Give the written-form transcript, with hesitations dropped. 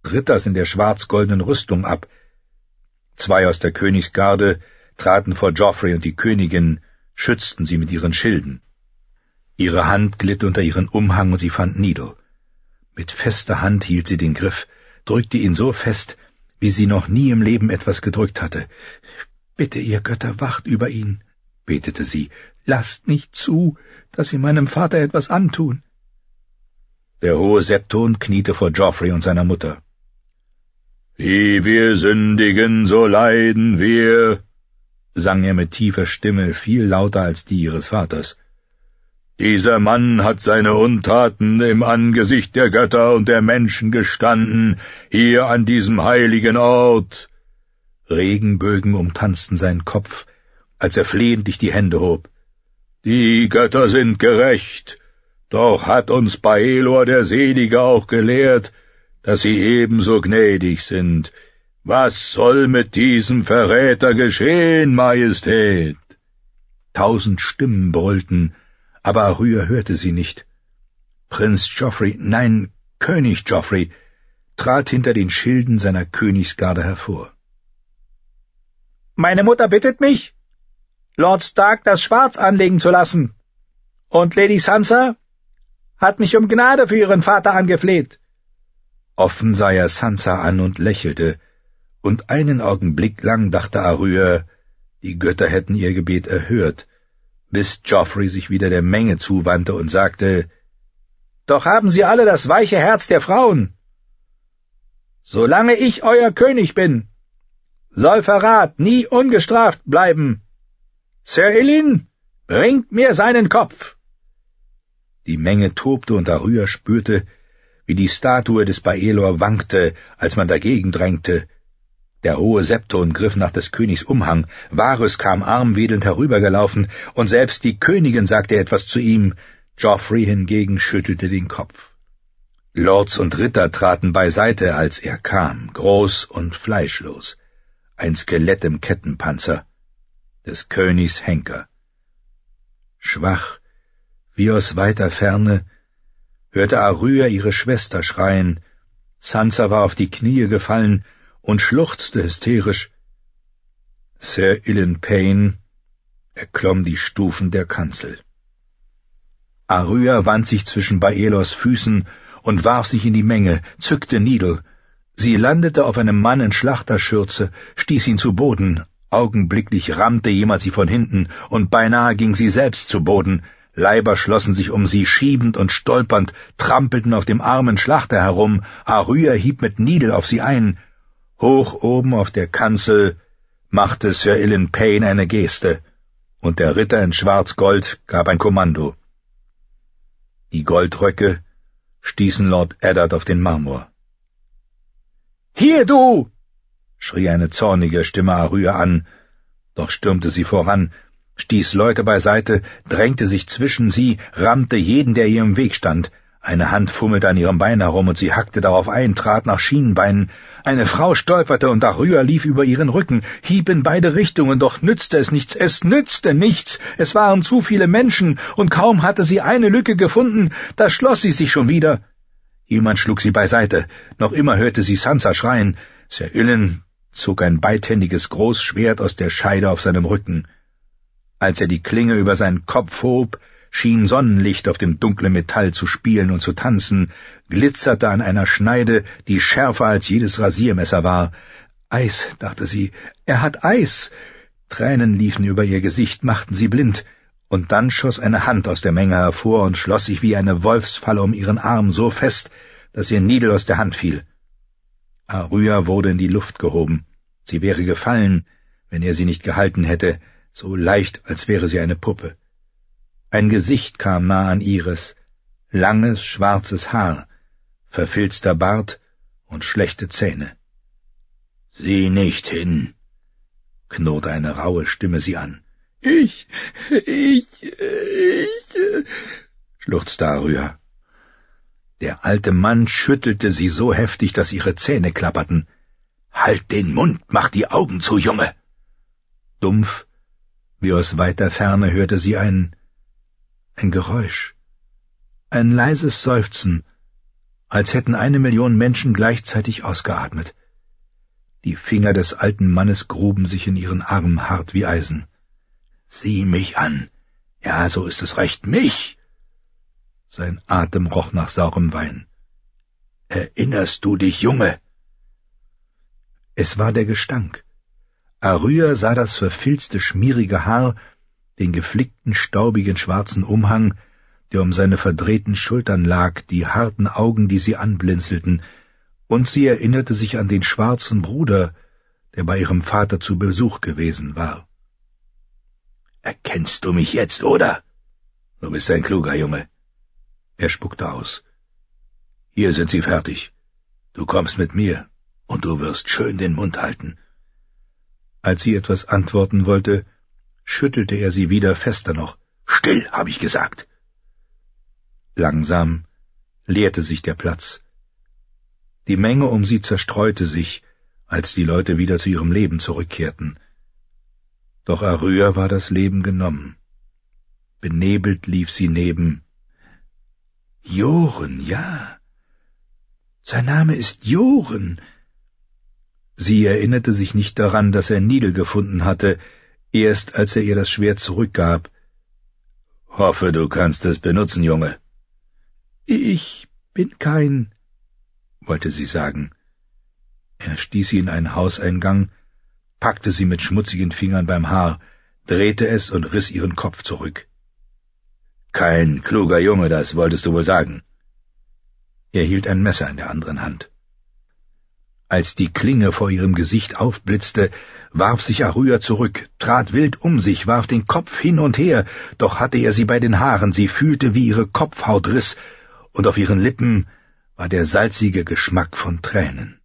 Ritters in der schwarz-goldenen Rüstung ab. 2 aus der Königsgarde traten vor Joffrey und die Königin, schützten sie mit ihren Schilden. Ihre Hand glitt unter ihren Umhang und sie fand Needle. Mit fester Hand hielt sie den Griff, drückte ihn so fest, wie sie noch nie im Leben etwas gedrückt hatte. »Bitte, ihr Götter, wacht über ihn«, betete sie. »Lasst nicht zu, dass sie meinem Vater etwas antun.« Der hohe Septon kniete vor Joffrey und seiner Mutter. »Wie wir sündigen, so leiden wir«, sang er mit tiefer Stimme, viel lauter als die ihres Vaters. »Dieser Mann hat seine Untaten im Angesicht der Götter und der Menschen gestanden, hier an diesem heiligen Ort.« Regenbögen umtanzten seinen Kopf, als er flehentlich die Hände hob. »Die Götter sind gerecht, doch hat uns Baelor der Selige auch gelehrt, dass sie ebenso gnädig sind. Was soll mit diesem Verräter geschehen, Majestät?« 1000 Stimmen brüllten, aber Aryeh hörte sie nicht. Prinz Joffrey, nein, König Joffrey, trat hinter den Schilden seiner Königsgarde hervor. »Meine Mutter bittet mich, Lord Stark das Schwarz anlegen zu lassen, und Lady Sansa hat mich um Gnade für ihren Vater angefleht.« Offen sah er Sansa an und lächelte, und einen Augenblick lang dachte Aryeh, die Götter hätten ihr Gebet erhört, bis Joffrey sich wieder der Menge zuwandte und sagte, »Doch haben Sie alle das weiche Herz der Frauen. Solange ich euer König bin, soll Verrat nie ungestraft bleiben. Sir Ilyn, bringt mir seinen Kopf!« Die Menge tobte und Aryeh spürte, wie die Statue des Baelor wankte, als man dagegen drängte. Der hohe Septon griff nach des Königs Umhang, Varys kam armwedelnd herübergelaufen, und selbst die Königin sagte etwas zu ihm, Joffrey hingegen schüttelte den Kopf. Lords und Ritter traten beiseite, als er kam, groß und fleischlos, ein Skelett im Kettenpanzer, des Königs Henker. Schwach, wie aus weiter Ferne, hörte Aryeh ihre Schwester schreien, Sansa war auf die Knie gefallen und schluchzte hysterisch. Sir Ilyn Payne erklomm die Stufen der Kanzel. Aryeh wand sich zwischen Baelors Füßen und warf sich in die Menge, zückte Needle. Sie landete auf einem Mann in Schlachterschürze, stieß ihn zu Boden. Augenblicklich rammte jemand sie von hinten, und beinahe ging sie selbst zu Boden. Leiber schlossen sich um sie, schiebend und stolpernd, trampelten auf dem armen Schlachter herum. Aryeh hieb mit Needle auf sie ein. Hoch oben auf der Kanzel machte Sir Ilyn Payne eine Geste, und der Ritter in Schwarz-Gold gab ein Kommando. Die Goldröcke stießen Lord Eddard auf den Marmor. »Hier, du!« schrie eine zornige Stimme Aryeh an, doch stürmte sie voran, stieß Leute beiseite, drängte sich zwischen sie, rammte jeden, der ihr im Weg stand. Eine Hand fummelte an ihrem Bein herum, und sie hackte darauf ein, trat nach Schienenbeinen. Eine Frau stolperte, und Aryeh lief über ihren Rücken, hieb in beide Richtungen, doch nützte es nichts, es waren zu viele Menschen, und kaum hatte sie eine Lücke gefunden, da schloss sie sich schon wieder. Jemand schlug sie beiseite, noch immer hörte sie Sansa schreien. Sir Ilyn zog ein beidhändiges Großschwert aus der Scheide auf seinem Rücken. Als er die Klinge über seinen Kopf hob, schien Sonnenlicht auf dem dunklen Metall zu spielen und zu tanzen, glitzerte an einer Schneide, die schärfer als jedes Rasiermesser war. »Eis«, dachte sie, »er hat Eis!« Tränen liefen über ihr Gesicht, machten sie blind, und dann schoss eine Hand aus der Menge hervor und schloss sich wie eine Wolfsfalle um ihren Arm so fest, dass ihr Needle aus der Hand fiel. Aryeh wurde in die Luft gehoben. Sie wäre gefallen, wenn er sie nicht gehalten hätte, so leicht, als wäre sie eine Puppe. Ein Gesicht kam nah an ihres, langes, schwarzes Haar, verfilzter Bart und schlechte Zähne. »Sieh nicht hin«, knurrte eine raue Stimme sie an. Ich, schluchzte Aryeh. Der alte Mann schüttelte sie so heftig, dass ihre Zähne klapperten. »Halt den Mund, mach die Augen zu, Junge!« Dumpf, wie aus weiter Ferne, hörte sie ein Geräusch, ein leises Seufzen, als hätten 1.000.000 Menschen gleichzeitig ausgeatmet. Die Finger des alten Mannes gruben sich in ihren Arm hart wie Eisen. »Sieh mich an! Ja, so ist es recht, mich!« Sein Atem roch nach saurem Wein. »Erinnerst du dich, Junge?« Es war der Gestank. Aryeh sah das verfilzte, schmierige Haar, den geflickten, staubigen, schwarzen Umhang, der um seine verdrehten Schultern lag, die harten Augen, die sie anblinzelten, und sie erinnerte sich an den schwarzen Bruder, der bei ihrem Vater zu Besuch gewesen war. »Erkennst du mich jetzt, oder? Du bist ein kluger Junge.« Er spuckte aus. »Hier sind sie fertig. Du kommst mit mir, und du wirst schön den Mund halten.« Als sie etwas antworten wollte, schüttelte er sie wieder fester noch. »Still, habe ich gesagt!« Langsam leerte sich der Platz. Die Menge um sie zerstreute sich, als die Leute wieder zu ihrem Leben zurückkehrten. Doch Aryeh war das Leben genommen. Benebelt lief sie neben. »Joren, ja. Sein Name ist Joren.« Sie erinnerte sich nicht daran, dass er Nidel gefunden hatte, erst als er ihr das Schwert zurückgab. »Hoffe, du kannst es benutzen, Junge.« »Ich bin kein«, wollte sie sagen. Er stieß sie in einen Hauseingang, packte sie mit schmutzigen Fingern beim Haar, drehte es und riss ihren Kopf zurück. »Kein kluger Junge, das wolltest du wohl sagen.« Er hielt ein Messer in der anderen Hand. Als die Klinge vor ihrem Gesicht aufblitzte, warf sich Aryeh zurück, trat wild um sich, warf den Kopf hin und her, doch hatte er sie bei den Haaren, sie fühlte, wie ihre Kopfhaut riss, und auf ihren Lippen war der salzige Geschmack von Tränen.